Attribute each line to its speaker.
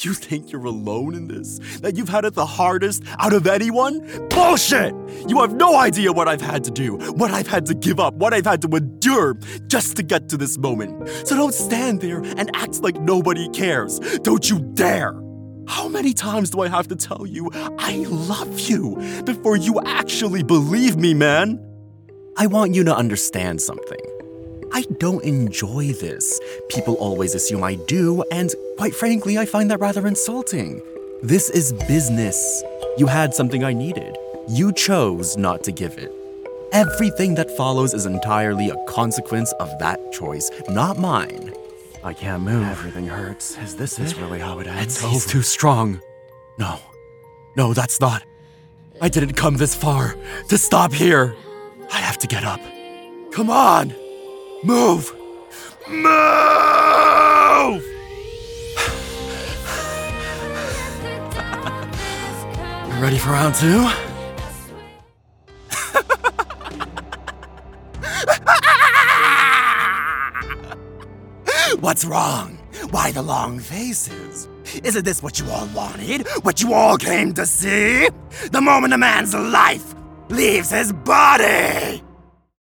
Speaker 1: You think you're alone in this? That you've had it the hardest out of anyone? Bullshit! You have no idea what I've had to do, what I've had to give up, what I've had to endure just to get to this moment. So don't stand there and act like nobody cares. Don't you dare! How many times do I have to tell you I love you before you actually believe me, man? I want you to understand something. I don't enjoy this. People always assume I do, and quite frankly, I find that rather insulting. This is business. You had something I needed. You chose not to give it. Everything that follows is entirely a consequence of that choice, not mine. I can't move. Everything hurts. Is this really how it ends? He's too strong. No, that's not. I didn't come this far to stop here. I have to get up. Come on! Move! Move! You ready for round two? What's wrong? Why the long faces? Isn't this what you all wanted? What you all came to see? The moment a man's life leaves his body!